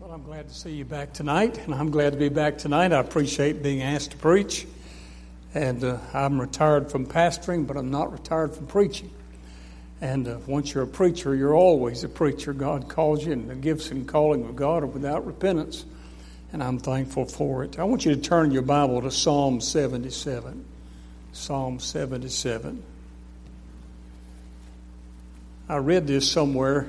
Well, I'm glad to see you back tonight, and I'm glad to be back tonight. I appreciate being asked to preach, and I'm retired from pastoring, but I'm not retired from preaching. And once you're a preacher, you're always a preacher. God calls you, and the gifts and calling of God are without repentance, and I'm thankful for it. I want you to turn your Bible to Psalm 77. Psalm 77. I read this somewhere.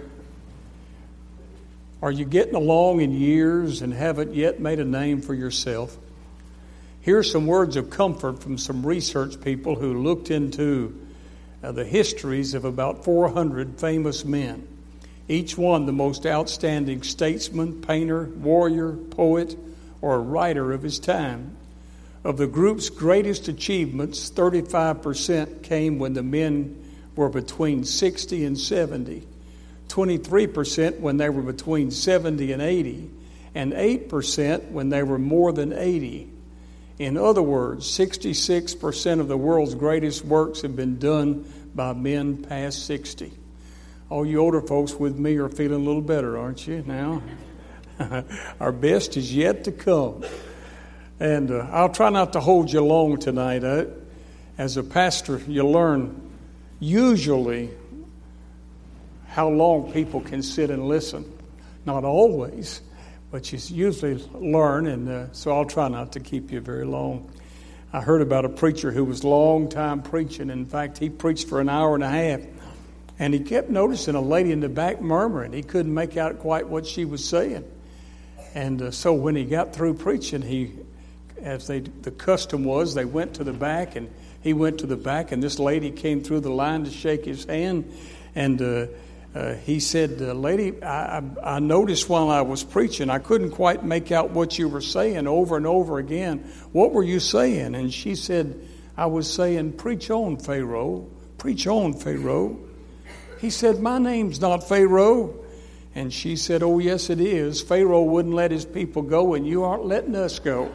Are you getting along in years and haven't yet made a name for yourself? Here's some words of comfort from some research people who looked into the histories of about 400 famous men. Each one the most outstanding statesman, painter, warrior, poet, or writer of his time. Of the group's greatest achievements, 35% came when the men were between 60 and 70. 23% when they were between 70 and 80, and 8% when they were more than 80. In other words, 66% of the world's greatest works have been done by men past 60. All you older folks with me are feeling a little better, aren't you, now? Our best is yet to come. And I'll try not to hold you long tonight. As a pastor, you learn usually how long people can sit and listen. Not always, but you usually learn, and so I'll try not to keep you very long. I heard about a preacher who was long time preaching. In fact, he preached for an hour and a half, and he kept noticing a lady in the back murmuring. He couldn't make out quite what she was saying. And so when he got through preaching, the custom was, they went to the back, and he went to the back, and this lady came through the line to shake his hand, and he said, lady, I noticed while I was preaching, I couldn't quite make out what you were saying over and over again. What were you saying? And she said, I was saying, preach on, Pharaoh. Preach on, Pharaoh. He said, my name's not Pharaoh. And she said, oh, yes, it is. Pharaoh wouldn't let his people go, and you aren't letting us go.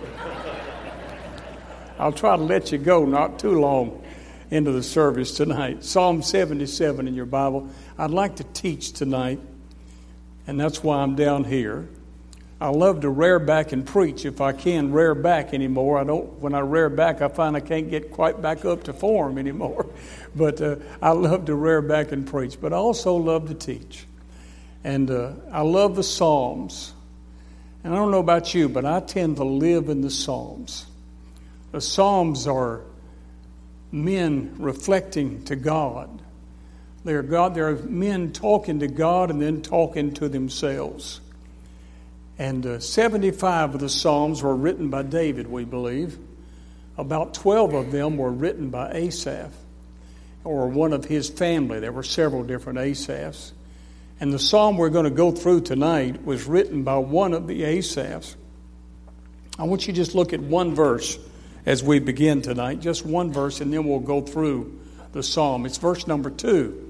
I'll try to let you go not too long into the service tonight. Psalm 77 in your Bible. I'd like to teach tonight, and that's why I'm down here. I love to rear back and preach if I can rear back anymore. When I rear back, I find I can't get quite back up to form anymore. But I love to rear back and preach, but I also love to teach. And I love the Psalms. And I don't know about you, but I tend to live in the Psalms. The Psalms are men reflecting to God. They're men talking to God and then talking to themselves. And 75 of the Psalms were written by David, we believe. About 12 of them were written by Asaph, or one of his family. There were several different Asaphs. And the Psalm we're going to go through tonight was written by one of the Asaphs. I want you to just look at one verse as we begin tonight, just one verse, and then we'll go through the Psalm. It's verse number 2.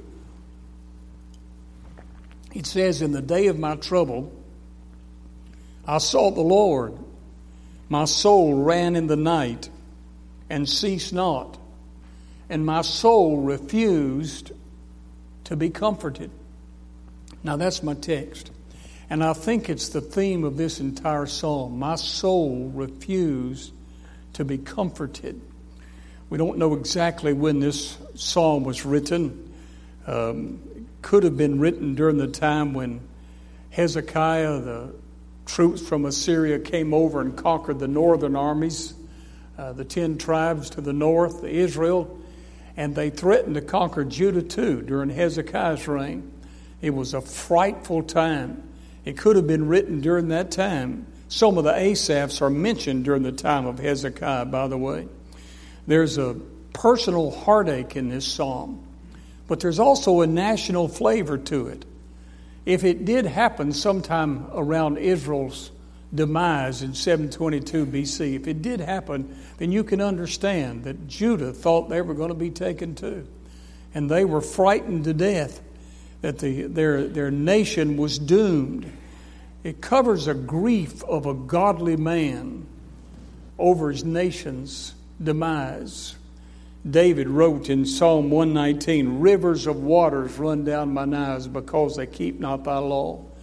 It says, in the day of my trouble, I sought the Lord. My soul ran in the night and ceased not, and my soul refused to be comforted. Now that's my text, and I think it's the theme of this entire psalm. My soul refused to be comforted. We don't know exactly when this psalm was written. Could have been written during the time when Hezekiah, the troops from Assyria, came over and conquered the northern armies, the 10 tribes to the north, Israel, and they threatened to conquer Judah too during Hezekiah's reign. It was a frightful time. It could have been written during that time. Some of the Asaphs are mentioned during the time of Hezekiah, by the way. There's a personal heartache in this psalm, but there's also a national flavor to it. If it did happen sometime around Israel's demise in 722 BC, if it did happen, then you can understand that Judah thought they were going to be taken too. And they were frightened to death that their nation was doomed. It covers a grief of a godly man over his nation's demise. David wrote in Psalm 119, rivers of waters run down mine eyes because they keep not thy law.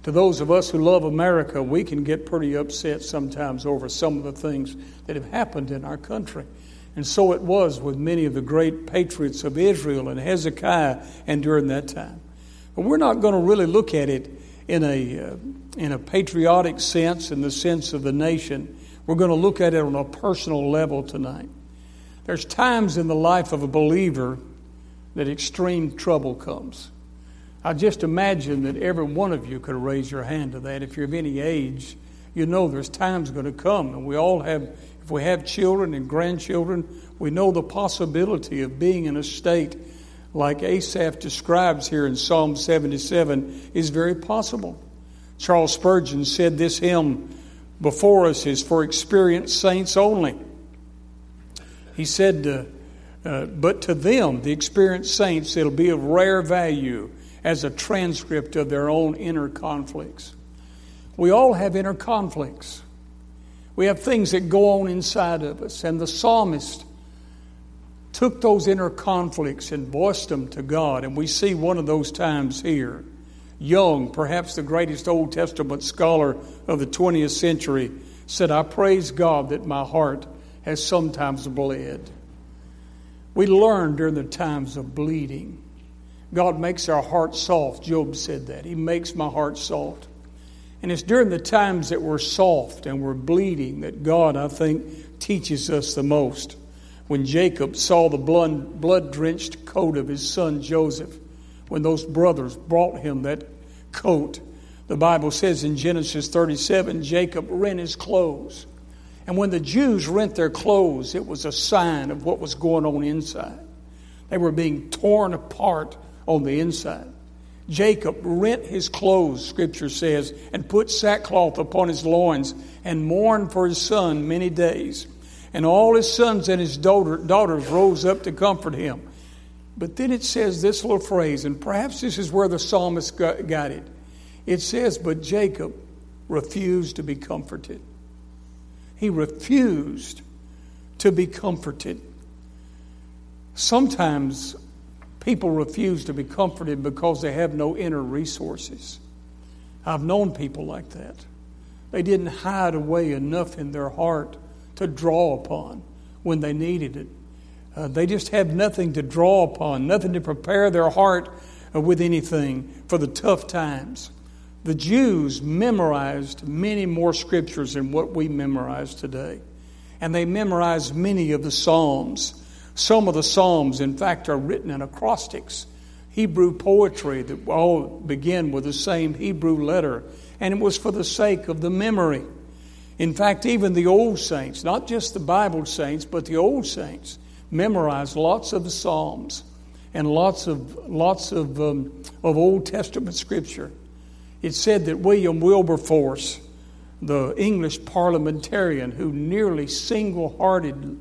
To those of us who love America, we can get pretty upset sometimes over some of the things that have happened in our country. And so it was with many of the great patriots of Israel and Hezekiah and during that time. But we're not going to really look at it in a patriotic sense, in the sense of the nation. We're going to look at it on a personal level tonight. There's times in the life of a believer that extreme trouble comes. I just imagine that every one of you could raise your hand to that. If you're of any age, you know there's times going to come. And we all have, if we have children and grandchildren, we know the possibility of being in a state like Asaph describes here in Psalm 77 is very possible. Charles Spurgeon said this hymn before us is for experienced saints only. He said, but to them, the experienced saints, it'll be of rare value as a transcript of their own inner conflicts. We all have inner conflicts. We have things that go on inside of us. And the psalmist took those inner conflicts and voiced them to God. And we see one of those times here. Young, perhaps the greatest Old Testament scholar of the 20th century, said, I praise God that my heart has sometimes bled. We learn during the times of bleeding. God makes our heart soft. Job said that. He makes my heart soft. And it's during the times that we're soft and we're bleeding that God, I think, teaches us the most. When Jacob saw the blood-drenched coat of his son Joseph, when those brothers brought him that coat, the Bible says in Genesis 37, Jacob rent his clothes. And when the Jews rent their clothes, it was a sign of what was going on inside. They were being torn apart on the inside. Jacob rent his clothes, Scripture says, and put sackcloth upon his loins and mourned for his son many days. And all his sons and his daughters rose up to comfort him. But then it says this little phrase, and perhaps this is where the psalmist got it. It says, but Jacob refused to be comforted. He refused to be comforted. Sometimes people refuse to be comforted because they have no inner resources. I've known people like that. They didn't hide away enough in their heart to draw upon when they needed it. They just have nothing to draw upon, nothing to prepare their heart with anything for the tough times. The Jews memorized many more scriptures than what we memorize today. And they memorized many of the Psalms. Some of the Psalms, in fact, are written in acrostics, Hebrew poetry that all begin with the same Hebrew letter. And it was for the sake of the memory. In fact, even the old saints, not just the Bible saints, but the old saints, memorized lots of the Psalms and lots of Old Testament scripture. It said that William Wilberforce, the English parliamentarian who nearly single-handedly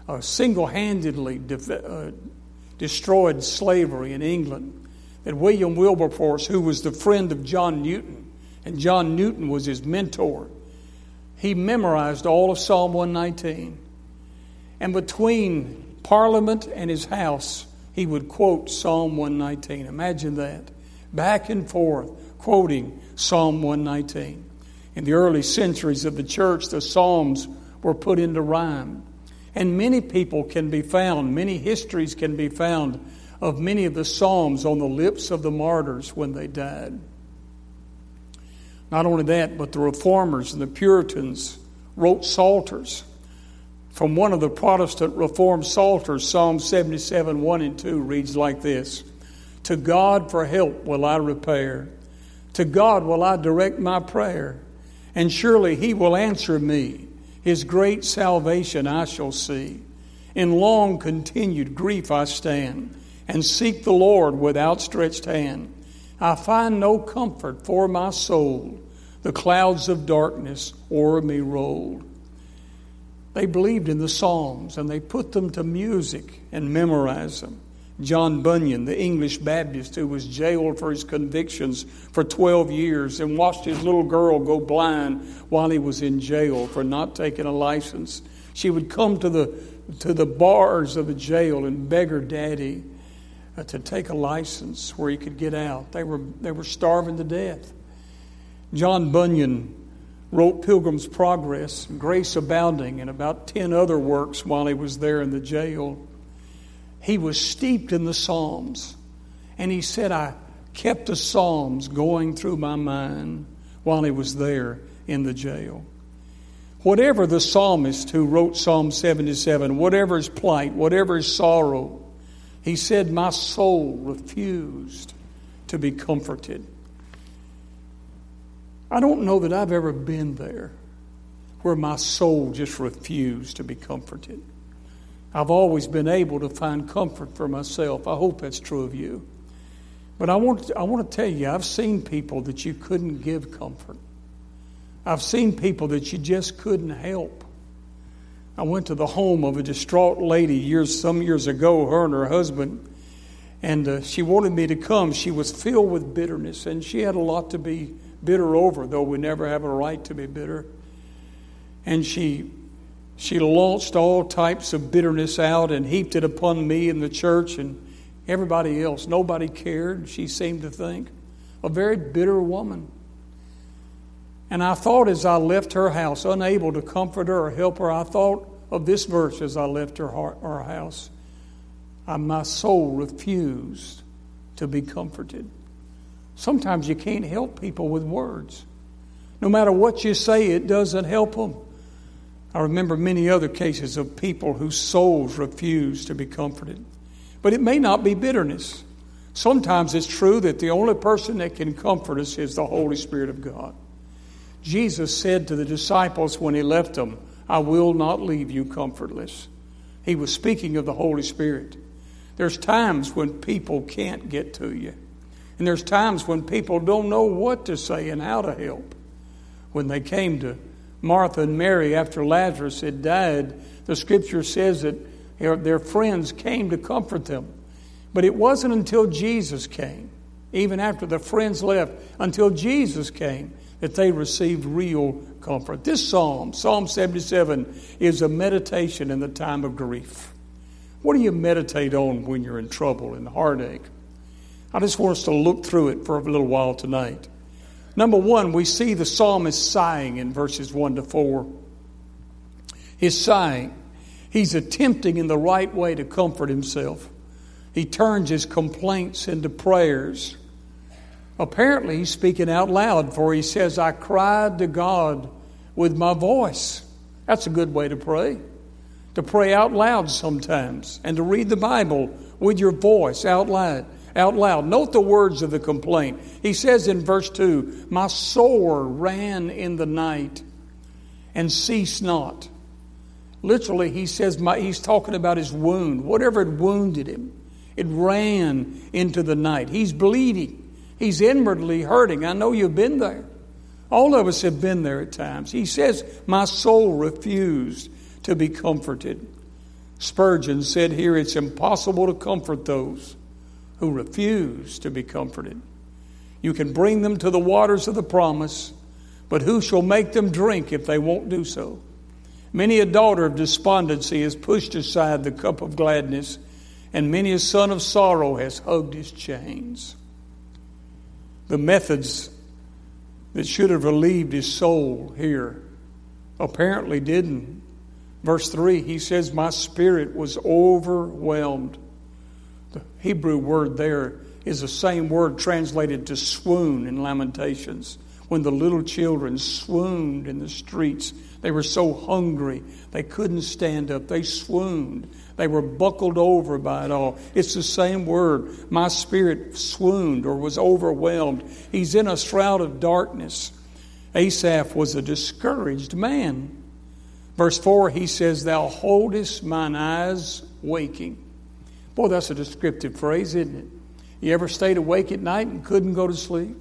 destroyed slavery in England, that William Wilberforce, who was the friend of John Newton, and John Newton was his mentor, he memorized all of Psalm 119. And between Parliament and his house, he would quote Psalm 119. Imagine that. Back and forth, quoting Psalm 119. In the early centuries of the church, the Psalms were put into rhyme. And many people can be found, many histories can be found of many of the Psalms on the lips of the martyrs when they died. Not only that, but the Reformers and the Puritans wrote psalters. From one of the Protestant Reformed psalters, Psalm 77, 1 and 2 reads like this. To God for help will I repair. To God will I direct my prayer. And surely He will answer me. His great salvation I shall see. In long continued grief I stand, and seek the Lord with outstretched hand. I find no comfort for my soul. The clouds of darkness o'er me rolled. They believed in the Psalms, and they put them to music and memorized them. John Bunyan, the English Baptist who was jailed for his convictions for 12 years and watched his little girl go blind while he was in jail for not taking a license. She would come to the bars of the jail and beg her daddy to take a license where he could get out. They were starving to death. John Bunyan wrote Pilgrim's Progress, Grace Abounding, and about 10 other works while he was there in the jail. He was steeped in the Psalms. And he said, I kept the Psalms going through my mind while he was there in the jail. Whatever the psalmist who wrote Psalm 77, whatever his plight, whatever his sorrow, he said, my soul refused to be comforted. I don't know that I've ever been there where my soul just refused to be comforted. I've always been able to find comfort for myself. I hope that's true of you. But I want to tell you, I've seen people that you couldn't give comfort. I've seen people that you just couldn't help. I went to the home of a distraught lady some years ago, her and her husband, and she wanted me to come. She was filled with bitterness, and she had a lot to be bitter over, though we never have a right to be bitter. And she launched all types of bitterness out and heaped it upon me and the church and everybody else. Nobody cared, she seemed to think. A very bitter woman. And I thought as I left her house, unable to comfort her or help her, I thought of this verse as I left her house. My soul refused to be comforted. Sometimes you can't help people with words. No matter what you say, it doesn't help them. I remember many other cases of people whose souls refused to be comforted. But it may not be bitterness. Sometimes it's true that the only person that can comfort us is the Holy Spirit of God. Jesus said to the disciples when he left them, I will not leave you comfortless. He was speaking of the Holy Spirit. There's times when people can't get to you. And there's times when people don't know what to say and how to help. When they came to Martha and Mary after Lazarus had died, the Scripture says that their friends came to comfort them. But it wasn't until Jesus came, even after the friends left, until Jesus came, that they received real comfort. This psalm, Psalm 77, is a meditation in the time of grief. What do you meditate on when you're in trouble and heartache? I just want us to look through it for a little while tonight. Number one, we see the psalmist sighing in verses 1 to 4. His sighing. He's attempting in the right way to comfort himself. He turns his complaints into prayers. Apparently, he's speaking out loud, for he says, I cried to God with my voice. That's a good way to pray. To pray out loud sometimes, and to read the Bible with your voice out loud. Note the words of the complaint. He says in verse 2, my sore ran in the night and ceased not. Literally, he says he's talking about his wound. Whatever had wounded him, it ran into the night. He's bleeding. He's inwardly hurting. I know you've been there. All of us have been there at times. He says, my soul refused to be comforted. Spurgeon said here, it's impossible to comfort those who refuse to be comforted. You can bring them to the waters of the promise, but who shall make them drink if they won't do so? Many a daughter of despondency has pushed aside the cup of gladness, and many a son of sorrow has hugged his chains. The methods that should have relieved his soul here apparently didn't. Verse 3, he says, my spirit was overwhelmed. The Hebrew word there is the same word translated to swoon in Lamentations. When the little children swooned in the streets, they were so hungry they couldn't stand up. They swooned. They were buckled over by it all. It's the same word. My spirit swooned or was overwhelmed. He's in a shroud of darkness. Asaph was a discouraged man. Verse 4, he says, thou holdest mine eyes waking. Boy, that's a descriptive phrase, isn't it? You ever stayed awake at night and couldn't go to sleep?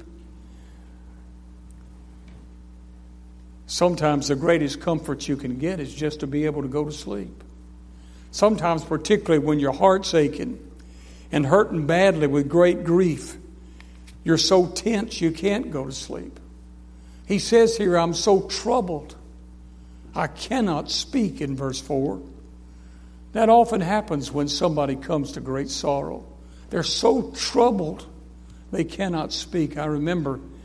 Sometimes the greatest comfort you can get is just to be able to go to sleep. Sometimes, particularly when your heart's aching and hurting badly with great grief, you're so tense you can't go to sleep. He says here, I'm so troubled, I cannot speak, in verse 4. That often happens when somebody comes to great sorrow. They're so troubled they cannot speak. I remember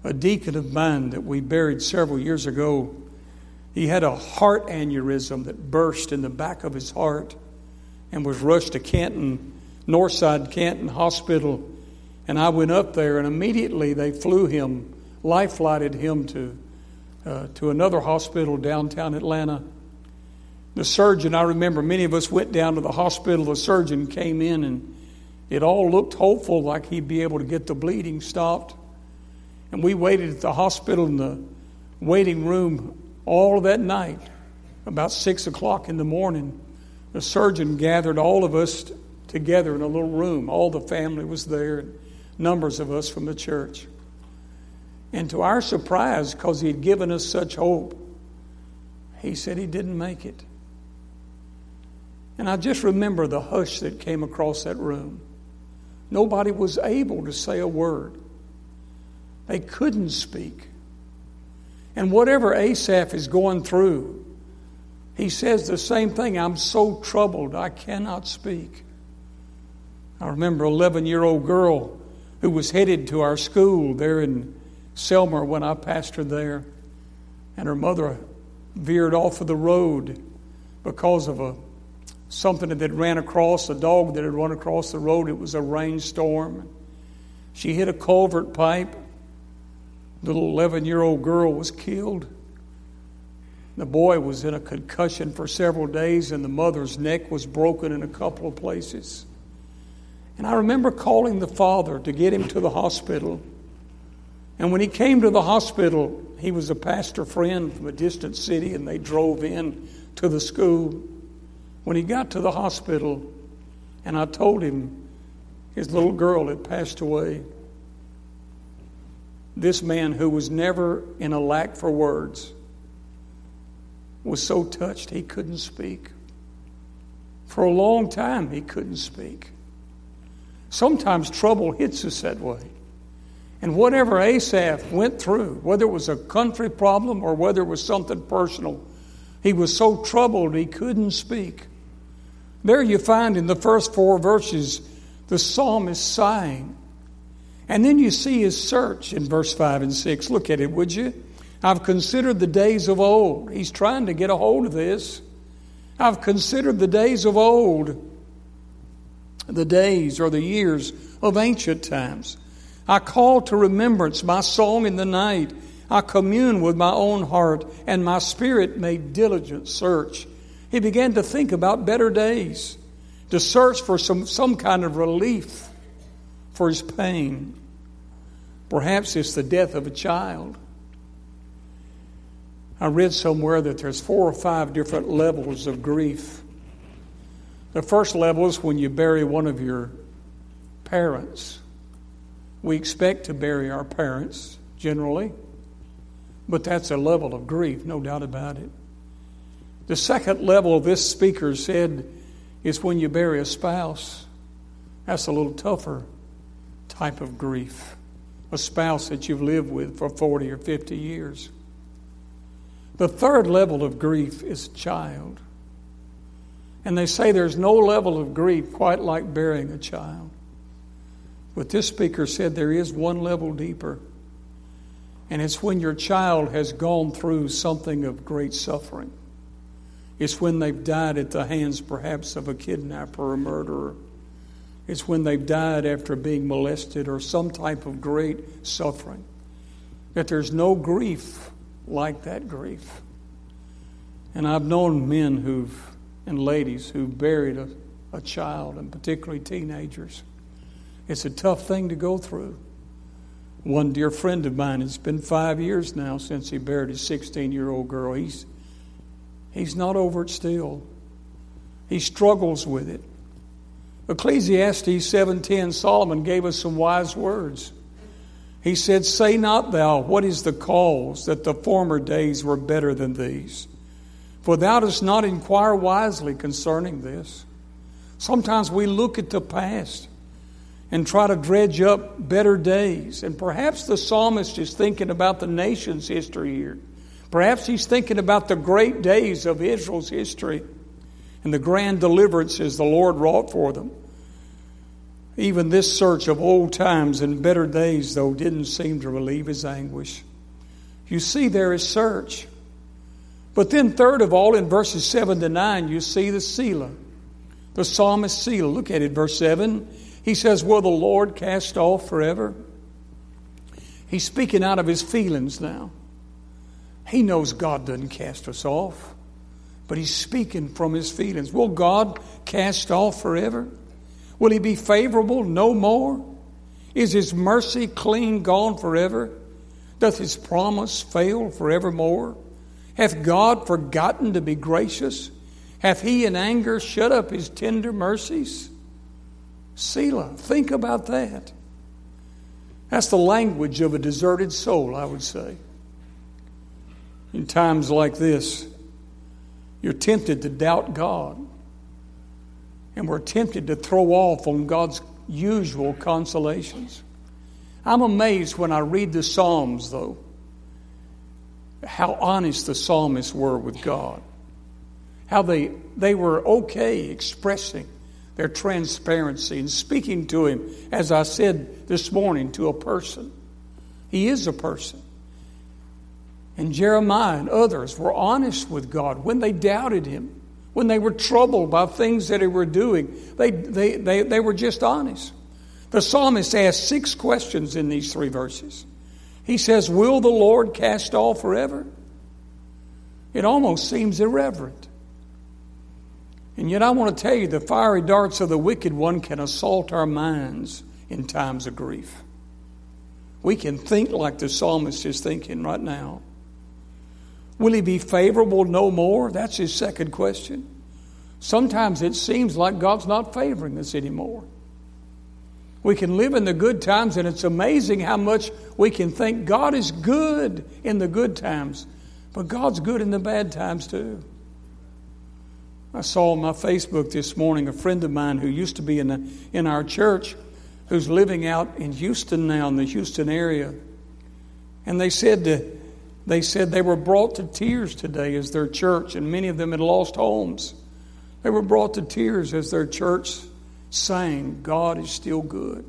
a deacon of mine that we buried several years ago. He had a heart aneurysm that burst in the back of his heart and was rushed to Canton, Northside Canton Hospital. And I went up there, and immediately they flew him, life-flighted him to another hospital downtown Atlanta. The surgeon, I remember many of us went down to the hospital. The surgeon came in, and it all looked hopeful, like he'd be able to get the bleeding stopped. And we waited at the hospital in the waiting room all of that night. About 6 o'clock in the morning, the surgeon gathered all of us together in a little room. All the family was there, and numbers of us from the church. And to our surprise, because he had given us such hope, he said he didn't make it. And I just remember the hush that came across that room. Nobody was able to say a word. They couldn't speak. And whatever Asaph is going through, he says the same thing. I'm so troubled, I cannot speak. I remember an 11-year-old girl who was headed to our school there in Selmer when I pastored there. And her mother veered off of the road because of something that ran across, a dog that had run across the road. It was a rainstorm. She hit a culvert pipe. Little 11-year-old girl was killed. The boy was in a concussion for several days, and the mother's neck was broken in a couple of places. And I remember calling the father to get him to the hospital. And when he came to the hospital, he was a pastor friend from a distant city, and they drove in to the school. When he got to the hospital, and I told him his little girl had passed away, this man, who was never in a lack for words, was so touched he couldn't speak. For a long time, he couldn't speak. Sometimes trouble hits us that way. And whatever Asaph went through, whether it was a country problem or whether it was something personal, he was so troubled he couldn't speak. There you find in the first 4 verses the psalmist sighing. And then you see his search in verse 5 and 6. Look at it, would you? I've considered the days of old. He's trying to get a hold of this. I've considered the days of old, the days or the years of ancient times. I call to remembrance my song in the night. I commune with my own heart, and my spirit made diligent search. He began to think about better days, to search for some kind of relief for his pain. Perhaps it's the death of a child. I read somewhere that there's 4 or 5 different levels of grief. The first level is when you bury one of your parents. We expect to bury our parents, generally, but that's a level of grief, no doubt about it. The second level, this speaker said, is when you bury a spouse. That's a little tougher type of grief. A spouse that you've lived with for 40 or 50 years. The third level of grief is a child. And they say there's no level of grief quite like burying a child. But this speaker said there is one level deeper. And it's when your child has gone through something of great suffering. It's when they've died at the hands perhaps of a kidnapper or a murderer. It's when they've died after being molested or some type of great suffering. That there's no grief like that grief. And I've known men and ladies who buried a child, and particularly teenagers. It's a tough thing to go through. One dear friend of mine, it's been 5 years now since he buried his 16-year-old girl. He's not over it still. He struggles with it. Ecclesiastes 7:10, Solomon gave us some wise words. He said, "Say not thou, what is the cause that the former days were better than these? For thou dost not inquire wisely concerning this." Sometimes we look at the past and try to dredge up better days. And perhaps the psalmist is thinking about the nation's history here. Perhaps he's thinking about the great days of Israel's history and the grand deliverances the Lord wrought for them. Even this search of old times and better days, though, didn't seem to relieve his anguish. You see there is search. But then third of all, in verses 7 to 9, you see the Selah. The psalmist Selah. Look at it, verse 7. He says, will the Lord cast off forever? He's speaking out of his feelings now. He knows God doesn't cast us off. But he's speaking from his feelings. Will God cast off forever? Will he be favorable no more? Is his mercy clean gone forever? Doth his promise fail forevermore? Hath God forgotten to be gracious? Hath he in anger shut up his tender mercies? Selah, think about that. That's the language of a deserted soul, I would say. In times like this, you're tempted to doubt God. And we're tempted to throw off on God's usual consolations. I'm amazed when I read the Psalms, though, how honest the psalmists were with God. How they were okay expressing their transparency and speaking to Him, as I said this morning, to a person. He is a person. And Jeremiah and others were honest with God when they doubted Him, when they were troubled by things that He were doing. They were just honest. The psalmist asked 6 questions in these 3 verses. He says, will the Lord cast off forever? It almost seems irreverent. And yet I want to tell you, the fiery darts of the wicked one can assault our minds in times of grief. We can think like the psalmist is thinking right now. Will he be favorable no more? That's his second question. Sometimes it seems like God's not favoring us anymore. We can live in the good times, and it's amazing how much we can think God is good in the good times, but God's good in the bad times too. I saw on my Facebook this morning a friend of mine who used to be in our church, who's living out in Houston now, in the Houston area. And they said they were brought to tears today as their church, and many of them had lost homes. They were brought to tears as their church sang, God is still good.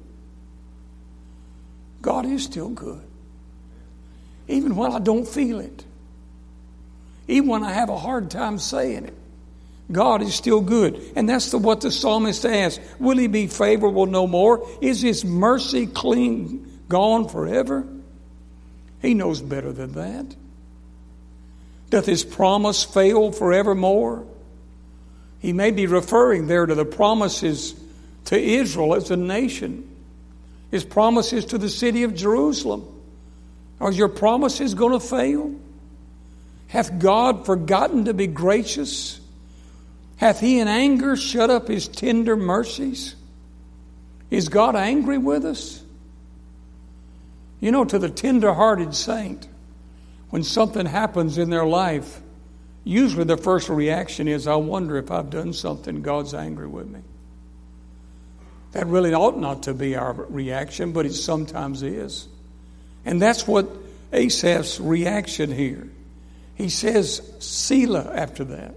God is still good. Even when I don't feel it. Even when I have a hard time saying it. God is still good. And that's what the psalmist asked. Will he be favorable no more? Is his mercy clean gone forever? He knows better than that. Doth his promise fail forevermore? He may be referring there to the promises to Israel as a nation. His promises to the city of Jerusalem. Are your promises going to fail? Hath God forgotten to be gracious? Hath he in anger shut up his tender mercies? Is God angry with us? You know, to the tender-hearted saint, when something happens in their life, usually the first reaction is, I wonder if I've done something God's angry with me. That really ought not to be our reaction, but it sometimes is. And that's what Asaph's reaction here. He says, Selah after that.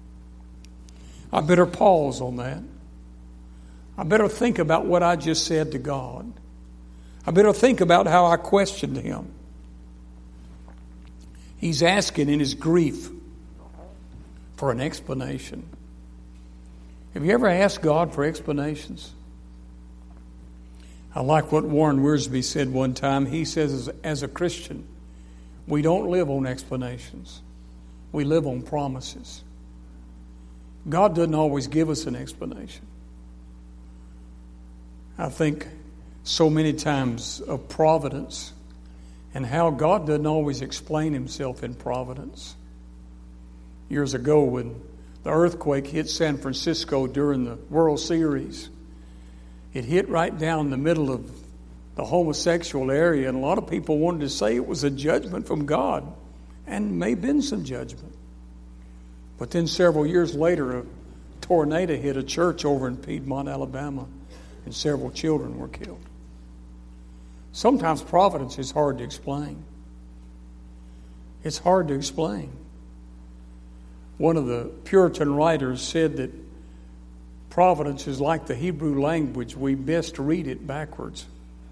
I better pause on that. I better think about what I just said to God. I better think about how I questioned Him. He's asking in his grief for an explanation. Have you ever asked God for explanations? I like what Warren Wiersbe said one time. He says, as a Christian, we don't live on explanations. We live on promises. God doesn't always give us an explanation. I think so many times of providence and how God doesn't always explain Himself in providence. Years ago, when the earthquake hit San Francisco during the World Series, it hit right down the middle of the homosexual area, and a lot of people wanted to say it was a judgment from God, and may have been some judgment. But then several years later, a tornado hit a church over in Piedmont, Alabama, and several children were killed. Sometimes providence is hard to explain. It's hard to explain. One of the Puritan writers said that Providence is like the Hebrew language. We best read it backwards.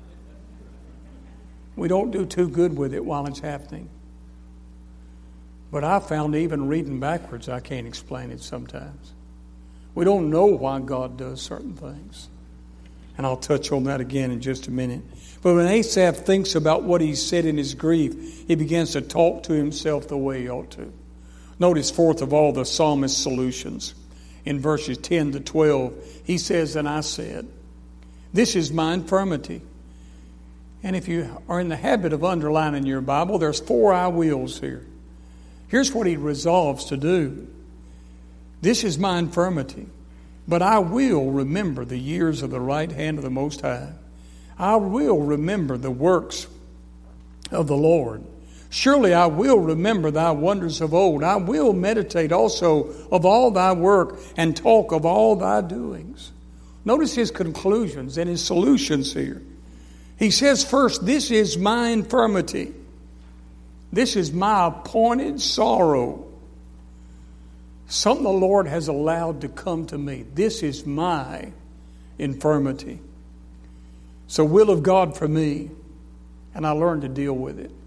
We don't do too good with it while it's happening. But I found even reading backwards, I can't explain it sometimes. We don't know why God does certain things. And I'll touch on that again in just a minute. But when Asaph thinks about what he said in his grief, he begins to talk to himself the way he ought to. Notice, fourth of all, the psalmist's solutions. In verses 10 to 12, he says, "And I said, this is my infirmity." And if you are in the habit of underlining your Bible, there's 4 I wills here. Here's what he resolves to do. This is my infirmity, but I will remember the years of the right hand of the Most High. I will remember the works of the Lord. Surely I will remember thy wonders of old. I will meditate also of all thy work and talk of all thy doings. Notice his conclusions and his solutions here. He says first, this is my infirmity. This is my appointed sorrow. Something the Lord has allowed to come to me. This is my infirmity. It's the will of God for me, and I learned to deal with it.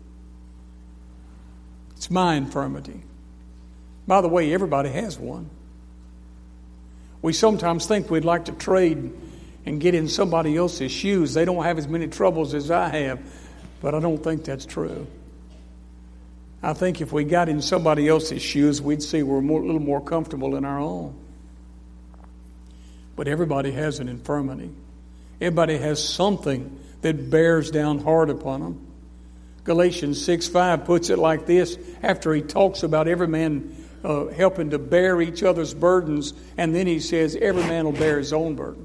It's my infirmity. By the way, everybody has one. We sometimes think we'd like to trade and get in somebody else's shoes. They don't have as many troubles as I have, but I don't think that's true. I think if we got in somebody else's shoes, we'd see we're a little more comfortable in our own. But everybody has an infirmity. Everybody has something that bears down hard upon them. Galatians 6:5 puts it like this, after he talks about every man helping to bear each other's burdens, and then he says every man will bear his own burden.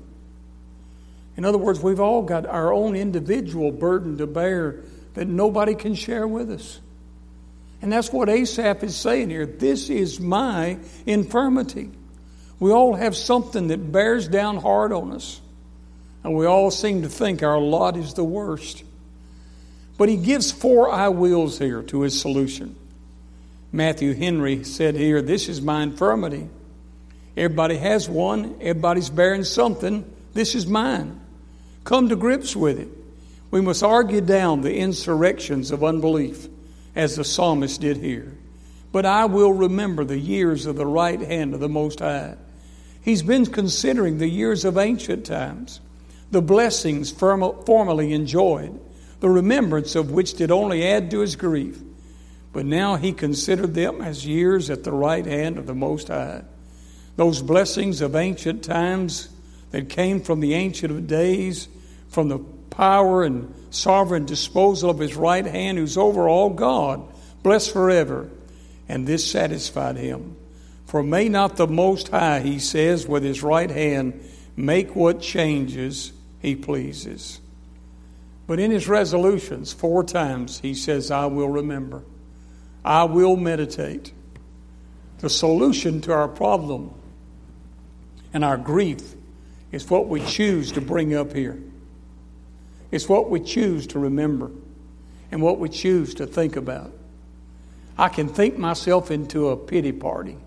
In other words, we've all got our own individual burden to bear that nobody can share with us. And that's what Asaph is saying here. This is my infirmity. We all have something that bears down hard on us. And we all seem to think our lot is the worst. But he gives 4 I wills here to his solution. Matthew Henry said here, this is my infirmity. Everybody has one. Everybody's bearing something. This is mine. Come to grips with it. We must argue down the insurrections of unbelief, as the psalmist did here. But I will remember the years of the right hand of the Most High. He's been considering the years of ancient times, the blessings formerly enjoyed, the remembrance of which did only add to his grief. But now he considered them as years at the right hand of the Most High. Those blessings of ancient times that came from the Ancient of Days, from the power and sovereign disposal of his right hand, who's over all God, blessed forever. And this satisfied him. For may not the Most High, he says, with his right hand, make what changes he pleases. But in his resolutions, 4 times, he says, I will remember. I will meditate. The solution to our problem and our grief is what we choose to bring up here. It's what we choose to remember and what we choose to think about. I can think myself into a pity party,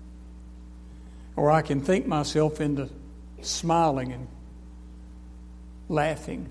or I can think myself into smiling and laughing.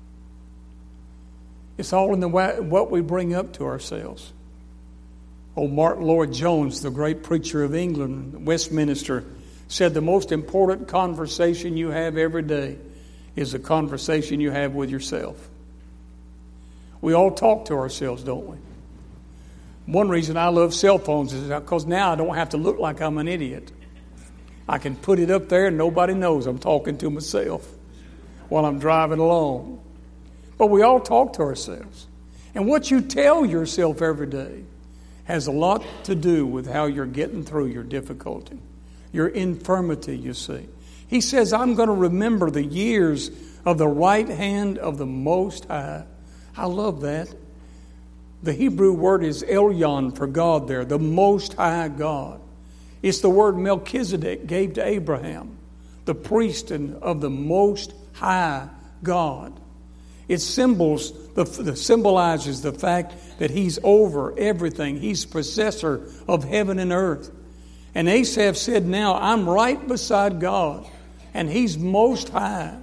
It's all in the way, what we bring up to ourselves. Old Martin Lloyd-Jones, the great preacher of England, Westminster, said the most important conversation you have every day is a conversation you have with yourself. We all talk to ourselves, don't we? One reason I love cell phones is because now I don't have to look like I'm an idiot. I can put it up there and nobody knows I'm talking to myself while I'm driving along. But we all talk to ourselves. And what you tell yourself every day has a lot to do with how you're getting through your difficulty, your infirmity, you see. He says, I'm going to remember the years of the right hand of the Most High. I love that. The Hebrew word is Elyon for God there, the Most High God. It's the word Melchizedek gave to Abraham, the priest of the Most High God. It symbolizes the fact that he's over everything. He's possessor of heaven and earth. And Asaph said, now I'm right beside God. and He's most high.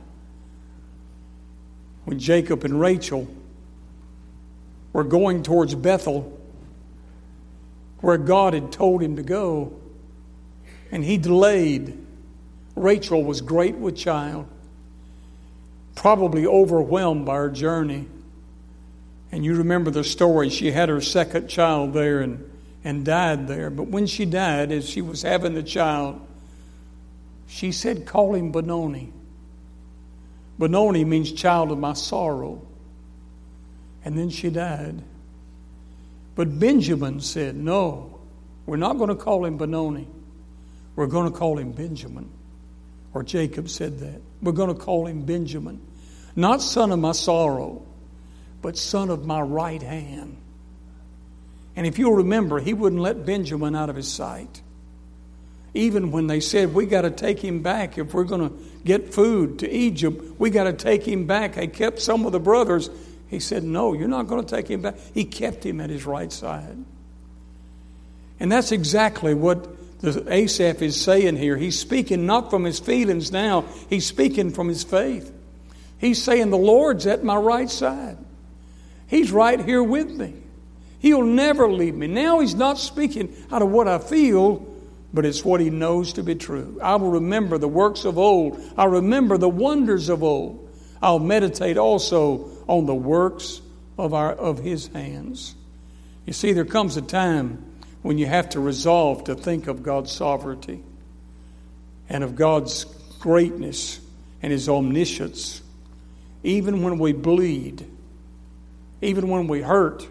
When Jacob and Rachel were going towards Bethel, where God had told him to go, and he delayed, Rachel was great with child, probably overwhelmed by her journey. And you remember the story. She had her second child there and died there. But when she died, as she was having the child, she said, "Call him Benoni." Benoni means child of my sorrow. And then she died. But Benjamin said, "No, we're not going to call him Benoni. We're going to call him Benjamin." Or Jacob said that. We're going to call him Benjamin. Not son of my sorrow, but son of my right hand. And if you'll remember, he wouldn't let Benjamin out of his sight. Even when they said, "We got to take him back. If we're going to get food to Egypt, we got to take him back." They kept some of the brothers. He said, "No, you're not going to take him back." He kept him at his right side. And that's exactly what Asaph is saying here. He's speaking not from his feelings now. He's speaking from his faith. He's saying, the Lord's at my right side. He's right here with me. He'll never leave me. Now he's not speaking out of what I feel, but it's what he knows to be true. I will remember the works of old. I'll remember the wonders of old. I'll meditate also on the works of his hands. You see, there comes a time when you have to resolve to think of God's sovereignty and of God's greatness and His omniscience. Even when we bleed, even when we hurt,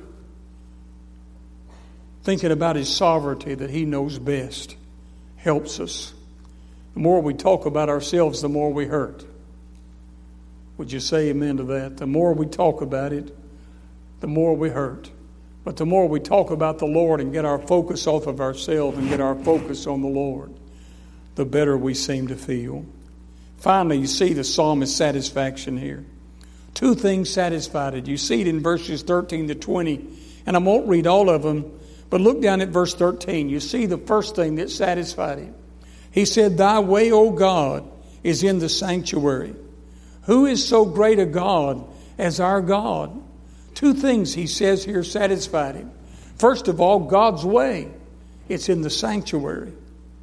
thinking about His sovereignty that He knows best helps us. The more we talk about ourselves, the more we hurt. Would you say amen to that? The more we talk about it, the more we hurt. But the more we talk about the Lord and get our focus off of ourselves and get our focus on the Lord, the better we seem to feel. Finally, you see the psalmist's satisfaction here. Two things satisfied it. You see it in verses 13 to 20. And I won't read all of them, but look down at verse 13. You see the first thing that satisfied him. He said, "Thy way, O God, is in the sanctuary." Who is so great a God as our God? Two things he says here satisfied him. First of all, God's way. It's in the sanctuary.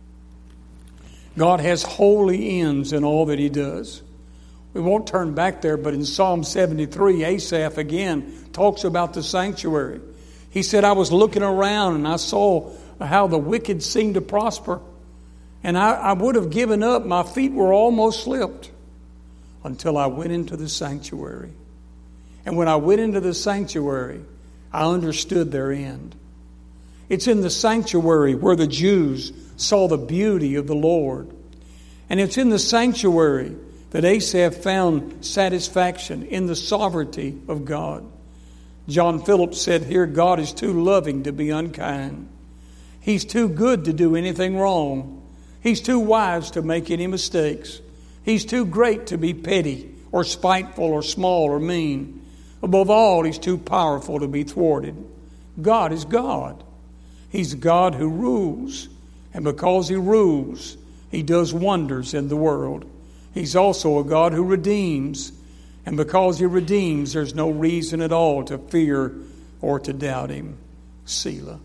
God has holy ends in all that He does. We won't turn back there, but in Psalm 73, Asaph again talks about the sanctuary. He said, "I was looking around and I saw how the wicked seemed to prosper. And I would have given up. My feet were almost slipped until I went into the sanctuary. And when I went into the sanctuary, I understood their end." It's in the sanctuary where the Jews saw the beauty of the Lord. And it's in the sanctuary that Asaph found satisfaction in the sovereignty of God. John Phillips said here, God is too loving to be unkind. He's too good to do anything wrong. He's too wise to make any mistakes. He's too great to be petty or spiteful or small or mean. Above all, He's too powerful to be thwarted. God is God. He's God who rules. And because He rules, He does wonders in the world. He's also a God who redeems. And because He redeems, there's no reason at all to fear or to doubt Him. Selah.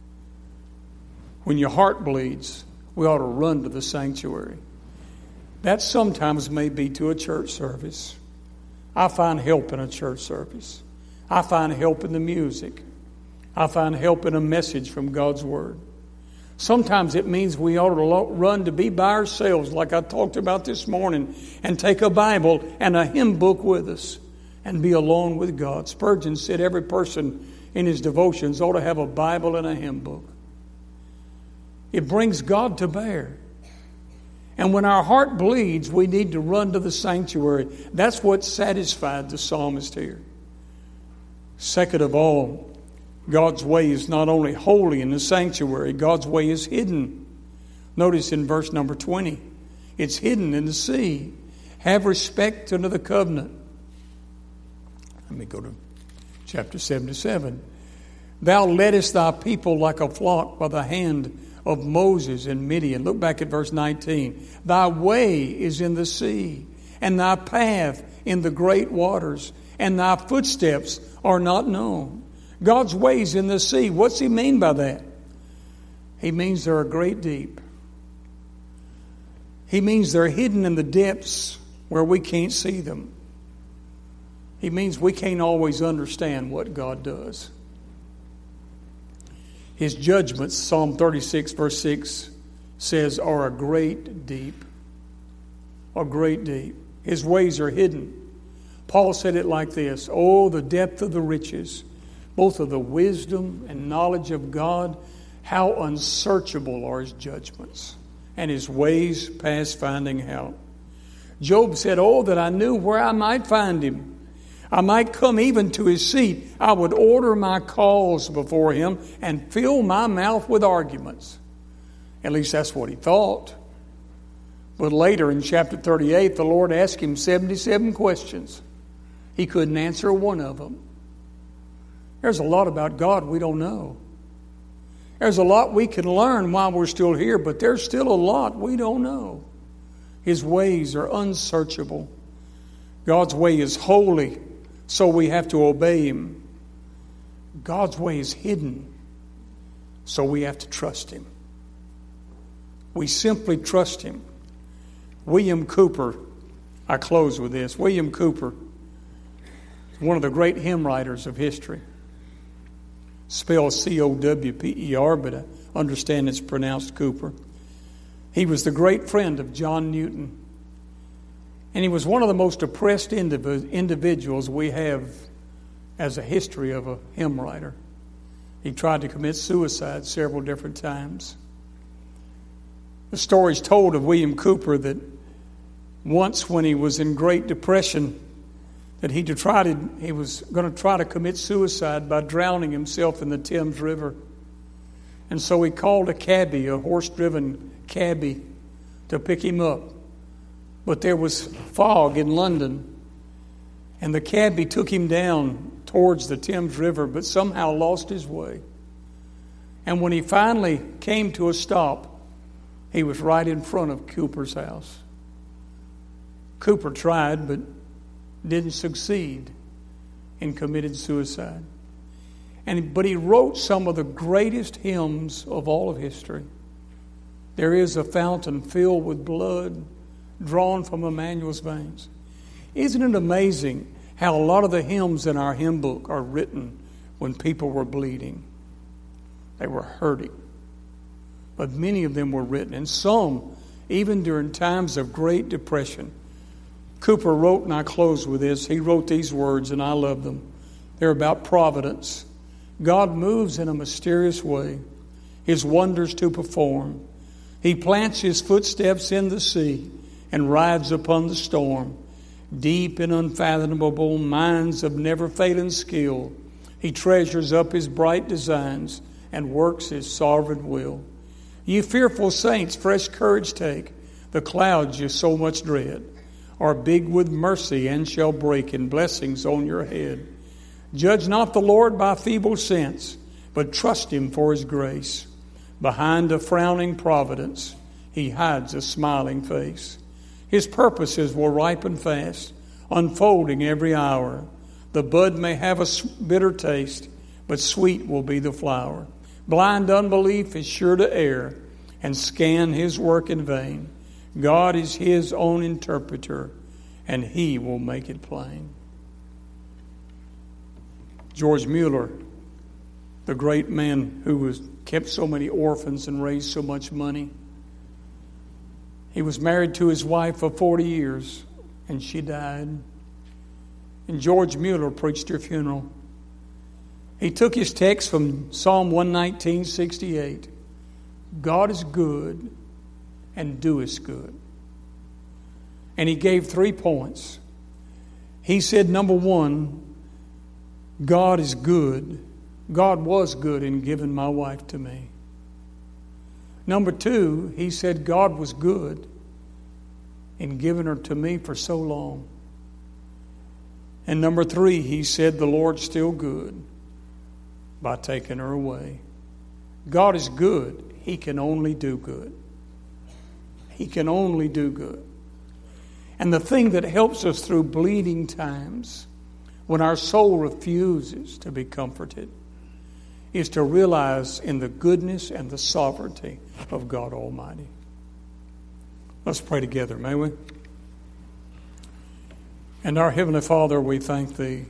When your heart bleeds, we ought to run to the sanctuary. That sometimes may be to a church service. I find help in a church service. I find help in the music. I find help in a message from God's Word. Sometimes it means we ought to run to be by ourselves, like I talked about this morning, and take a Bible and a hymn book with us and be alone with God. Spurgeon said every person in his devotions ought to have a Bible and a hymn book. It brings God to bear. And when our heart bleeds, we need to run to the sanctuary. That's what satisfied the psalmist here. Second of all, God's way is not only holy in the sanctuary, God's way is hidden. Notice in verse number 20, it's hidden in the sea. Have respect unto the covenant. Let me go to chapter 77. Thou leddest thy people like a flock by the hand of Moses in Midian. Look back at verse 19. Thy way is in the sea, and thy path in the great waters, and thy footsteps are not known. God's ways in the sea. What's he mean by that? He means they're a great deep. He means they're hidden in the depths where we can't see them. He means we can't always understand what God does. His judgments, Psalm 36 verse 6 says, are a great deep. A great deep. His ways are hidden. Paul said it like this, oh, the depth of the riches, both of the wisdom and knowledge of God, how unsearchable are his judgments, and his ways past finding out. Job said, oh, that I knew where I might find him. I might come even to his seat. I would order my cause before him and fill my mouth with arguments. At least that's what he thought. But later in chapter 38, the Lord asked him 77 questions. He couldn't answer one of them. There's a lot about God we don't know. There's a lot we can learn while we're still here, but there's still a lot we don't know. His ways are unsearchable. God's way is holy, so we have to obey him. God's way is hidden, so we have to trust him. We simply trust him. William Cowper, I close with this. William Cowper, one of the great hymn writers of history. Spelled C-O-W-P-E-R, but I understand it's pronounced Cooper. He was the great friend of John Newton. And he was one of the most oppressed individuals we have as a history of a hymn writer. He tried to commit suicide several different times. The story's told of William Cowper that once when he was in Great Depression, that he was going to try to commit suicide by drowning himself in the Thames River. And so he called a cabbie, a horse-driven cabbie, to pick him up. But there was fog in London, and the cabbie took him down towards the Thames River, but somehow lost his way. And when he finally came to a stop, he was right in front of Cowper's house. Cowper tried, but didn't succeed in committing suicide. But he wrote some of the greatest hymns of all of history. There is a fountain filled with blood drawn from Emmanuel's veins. Isn't it amazing how a lot of the hymns in our hymn book are written when people were bleeding? They were hurting. But many of them were written, and some even during times of great depression. Cowper wrote, and I close with this, he wrote these words, and I love them. They're about providence. God moves in a mysterious way, his wonders to perform. He plants his footsteps in the sea and rides upon the storm. Deep in unfathomable minds of never-failing skill, he treasures up his bright designs and works his sovereign will. Ye fearful saints, fresh courage take. The clouds you so much dread are big with mercy and shall break in blessings on your head. Judge not the Lord by feeble sense, but trust him for his grace. Behind a frowning providence, he hides a smiling face. His purposes will ripen fast, unfolding every hour. The bud may have a bitter taste, but sweet will be the flower. Blind unbelief is sure to err and scan his work in vain. God is his own interpreter, and he will make it plain. George Mueller, the great man who kept so many orphans and raised so much money, he was married to his wife for 40 years, and she died. And George Mueller preached her funeral. He took his text from Psalm 119:68. God is good and doeth good. And he gave 3 points. He said, number 1, God is good. God was good in giving my wife to me. Number 2, he said God was good in giving her to me for so long. And number 3, he said the Lord's still good by taking her away. God is good. He can only do good. He can only do good. And the thing that helps us through bleeding times, when our soul refuses to be comforted, is to realize in the goodness and the sovereignty of God Almighty. Let's pray together, may we? And our Heavenly Father, we thank Thee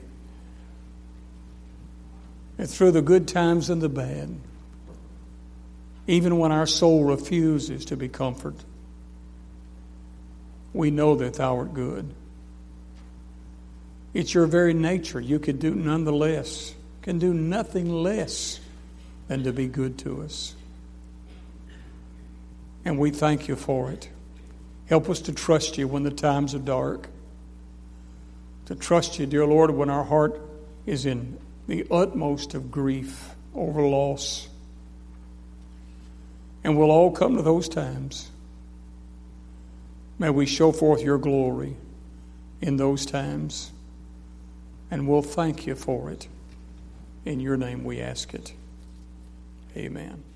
that through the good times and the bad, even when our soul refuses to be comforted, we know that Thou art good. It's Your very nature. You can do nothing less than to be good to us. And we thank You for it. Help us to trust You when the times are dark. To trust You, dear Lord, when our heart is in the utmost of grief over loss. And we'll all come to those times. May we show forth Your glory in those times. And we'll thank You for it. In Your name we ask it. Amen.